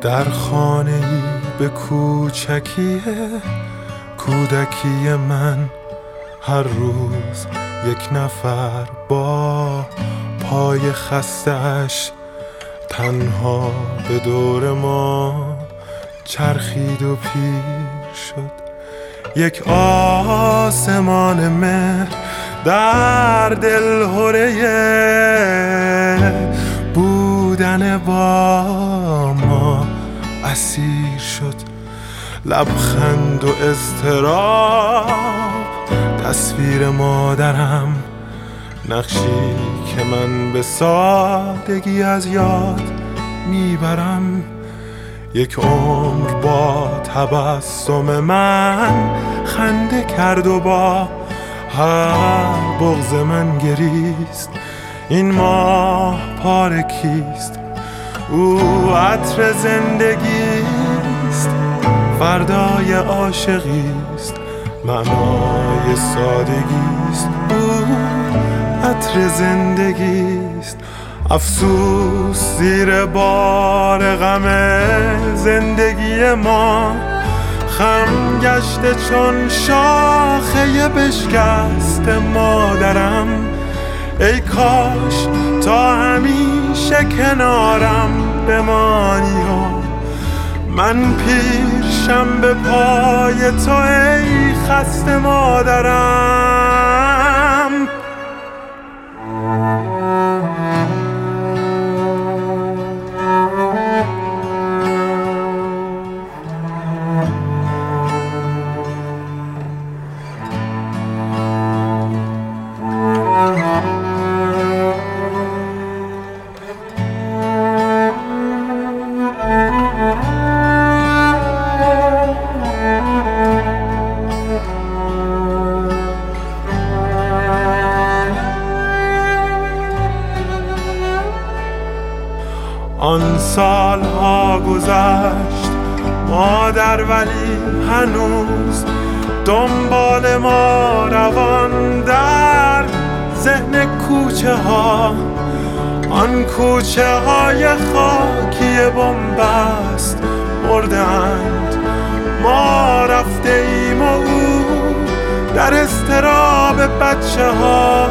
در خانه‌ای به کوچکی کودکی من هر روز یک نفر با پای خسته‌اش تنها به دور ما چرخید و پیر شد. یک آسمان مهر در دلهره بودن با ما اسیر شد. لبخند و اضطراب تصویر مادرم، نقشی که من به سادگی از یاد میبرم. یک عمر با تبسم من خنده کرد و با هر بغض من گریست. این ماه پاره کیست؟ او عطر زندگیست، فردای عاشقیست، معنای سادگیست. او عطر زندگیست. افسوس زیر بار غم زندگی ما خم گشته چون شاخه بشکست مادرم. ای کاش تا همیشه کنارم بمانی و من پیرشم به پای تو ای خسته مادرم. آن سالها گذشت مادر، ولی هنوز دنبال ما روان در ذهن کوچه ها. آن کوچه های خاکی بنبست بردند، ما رفته ایم و او در اضطراب بچه ها.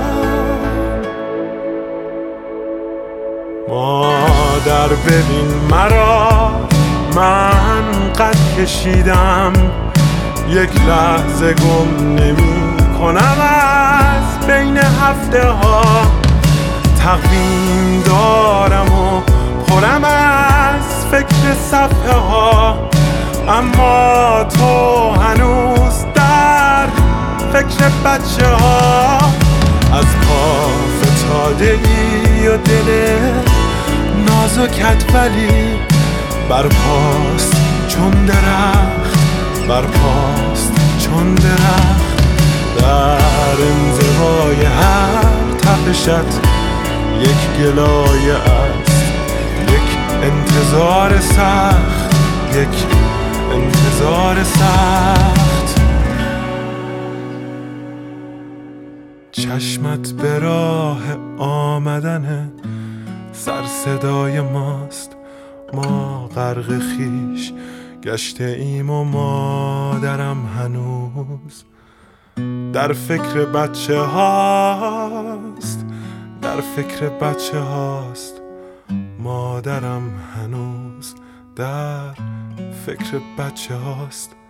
مادر ببین مرا، من قد کشیدم، یک لحظه گم نمی کنم از بین هفته ها. تقویم دارم و پرم از فکر صفحه ها، اما تو هنوز در فکر بچه ها. از پا فتاده ای و دل نازکت ولی برپاست چون درخت، برپاست چون درخت. در انزوای هر تپشت یک گلایه است، یک انتظار سخت، یک انتظار سخت. چشمت به راه آمدن سر صدای ماست، ما غرق خویش گشته ایم و مادرم هنوز در فکر بچه هاست، در فکر بچه هاست. مادرم هنوز در فکر بچه هاست.